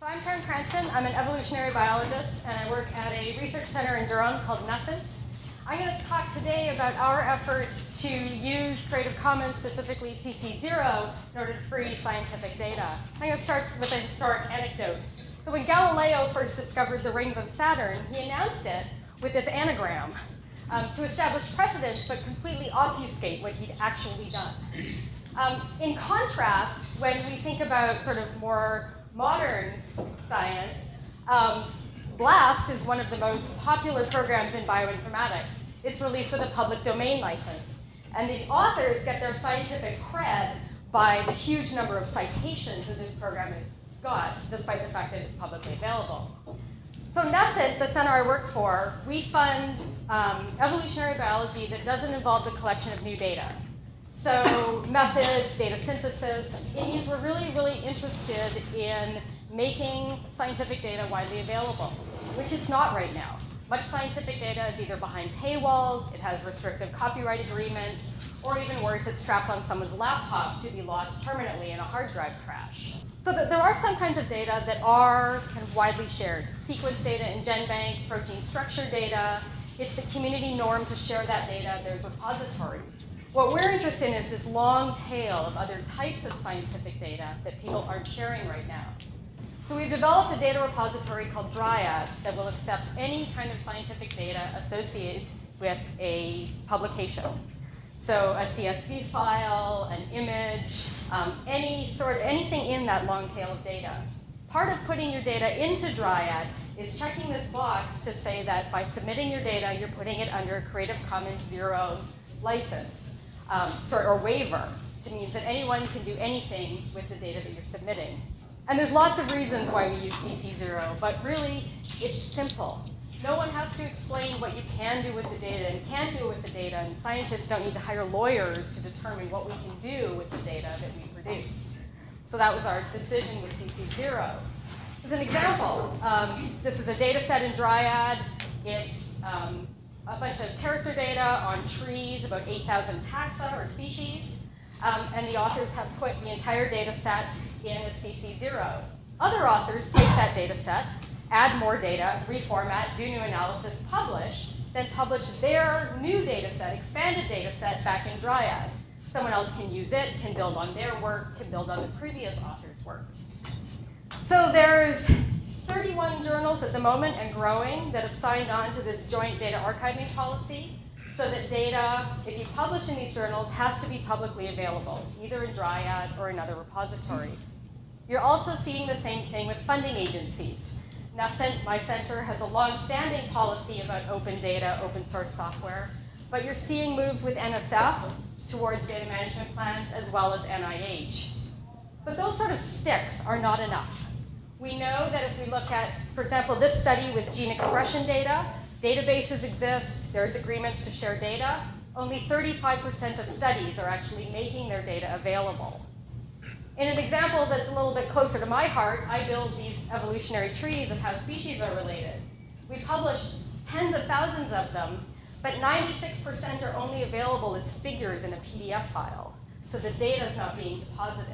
So I'm Karen Cranston. I'm an evolutionary biologist, and I work at a research center in Durham called NESCENT. I'm going to talk today about our efforts to use Creative Commons, specifically CC0, in order to free scientific data. I'm going to start with a historic anecdote. So when Galileo first discovered the rings of Saturn, he announced it with this anagram to establish precedent, but completely obfuscate what he'd actually done. In contrast, when we think about sort of more modern science, BLAST is one of the most popular programs in bioinformatics. It's released with a public domain license. And the authors get their scientific cred by the huge number of citations that this program has got, despite the fact that it's publicly available. So NESCENT, the center I work for, we fund evolutionary biology that doesn't involve the collection of new data. So methods, data synthesis, it means we're really, really interested in making scientific data widely available, which it's not right now. Much scientific data is either behind paywalls, it has restrictive copyright agreements, or even worse, it's trapped on someone's laptop to be lost permanently in a hard drive crash. So there are some kinds of data that are kind of widely shared. Sequence data in GenBank, protein structure data. It's the community norm to share that data. There's repositories. What we're interested in is this long tail of other types of scientific data that people aren't sharing right now. So we've developed a data repository called Dryad that will accept any kind of scientific data associated with a publication. So a CSV file, an image, anything in that long tail of data. Part of putting your data into Dryad is checking this box to say that by submitting your data, you're putting it under a Creative Commons 0 license, or waiver, which means that anyone can do anything with the data that you're submitting. And there's lots of reasons why we use CC0, but really, it's simple. No one has to explain what you can do with the data and can't do with the data, and scientists don't need to hire lawyers to determine what we can do with the data that we produce. So that was our decision with CC0. As an example, this is a data set in Dryad. It's a bunch of character data on trees, about 8,000 taxa or species, and the authors have put the entire data set in a CC0. Other authors take that data set, add more data, reformat, do new analysis, publish, then publish their new data set, expanded data set back in Dryad. Someone else can use it, can build on their work, can build on the previous author's work. So there's 31 journals at the moment and growing that have signed on to this joint data archiving policy so that data, if you publish in these journals, has to be publicly available, either in Dryad or another repository. You're also seeing the same thing with funding agencies. NESCENT, my center, has a long-standing policy about open data, open source software, but you're seeing moves with NSF towards data management plans as well as NIH. But those sort of sticks are not enough. We know that if we look at, for example, this study with gene expression data, databases exist, there's agreements to share data. Only 35% of studies are actually making their data available. In an example that's a little bit closer to my heart, I build these evolutionary trees of how species are related. We published tens of thousands of them, but 96% are only available as figures in a PDF file. So the data is not being deposited.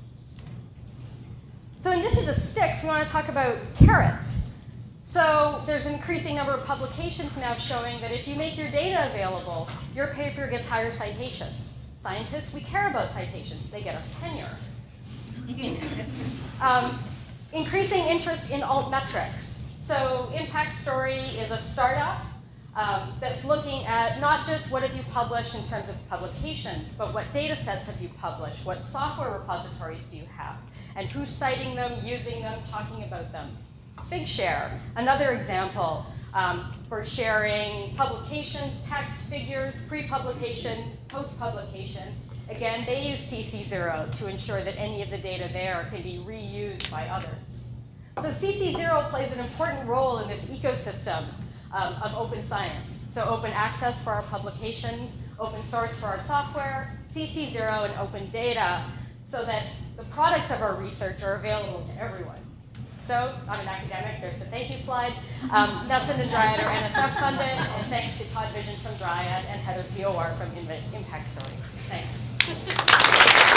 So in addition to sticks, we want to talk about carrots. So there's an increasing number of publications now showing that if you make your data available, your paper gets higher citations. Scientists, we care about citations. They get us tenure. Increasing interest in altmetrics. So Impact Story is a startup that's looking at not just what have you published in terms of publications, but what data sets have you published, what software repositories do you have, and who's citing them, using them, talking about them. Figshare, another example for sharing publications, text, figures, pre-publication, post-publication. Again, they use CC0 to ensure that any of the data there can be reused by others. So CC0 plays an important role in this ecosystem of open science. So open access for our publications, open source for our software, CC0 and open data, so that the products of our research are available to everyone. So I'm an academic, there's the thank you slide. NESCENT and Dryad are NSF funded, and thanks to Todd Vision from Dryad and Heather Piowar from Impact Story. Thanks.